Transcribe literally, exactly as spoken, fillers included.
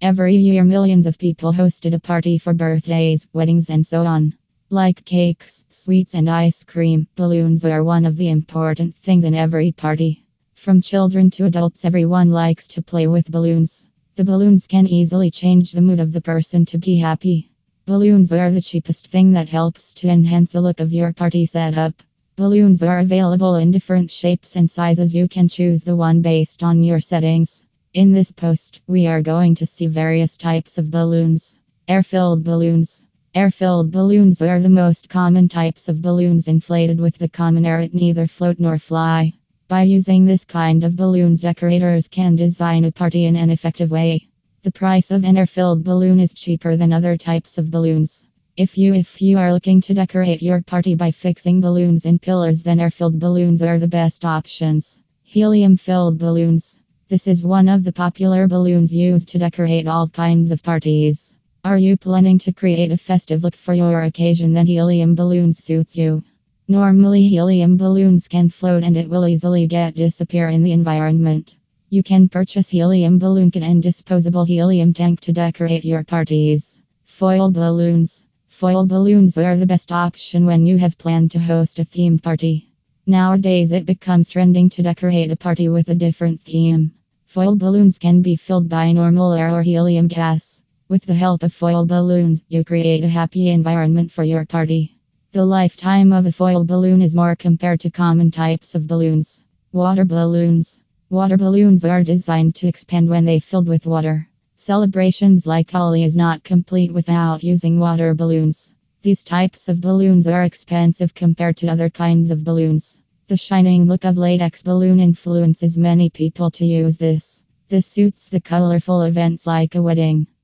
Every year, millions of people hosted a party for birthdays, weddings, and so on. Like cakes, sweets, and ice cream, balloons are one of the important things in every party. From children to adults, everyone likes to play with balloons. The balloons can easily change the mood of the person to be happy. Balloons are the cheapest thing that helps to enhance the look of your party setup. Balloons are available in different shapes and sizes. You can choose the one based on your settings. In this post, we are going to see various types of balloons. Air-filled balloons. Air-filled balloons are the most common types of balloons inflated with the common air. It neither float nor fly. By using this kind of balloons, decorators can design a party in an effective way. The price of an air-filled balloon is cheaper than other types of balloons. If you if you are looking to decorate your party by fixing balloons in pillars, then air-filled balloons are the best options. Helium-filled balloons. This is one of the popular balloons used to decorate all kinds of parties. Are you planning to create a festive look for your occasion? Then helium balloons suits you. Normally, helium balloons can float and it will easily get disappear in the environment. You can purchase helium balloon kit and disposable helium tank to decorate your parties. Foil balloons. Foil balloons are the best option when you have planned to host a themed party. Nowadays, it becomes trending to decorate a party with a different theme. Foil balloons can be filled by normal air or helium gas. With the help of foil balloons, you create a happy environment for your party. The lifetime of a foil balloon is more compared to common types of balloons. Water balloons. Water balloons are designed to expand when they filled with water. Celebrations like Holi is not complete without using water balloons. These types of balloons are expensive compared to other kinds of balloons. The shining look of latex balloon influences many people to use this. This suits the colorful events like a wedding.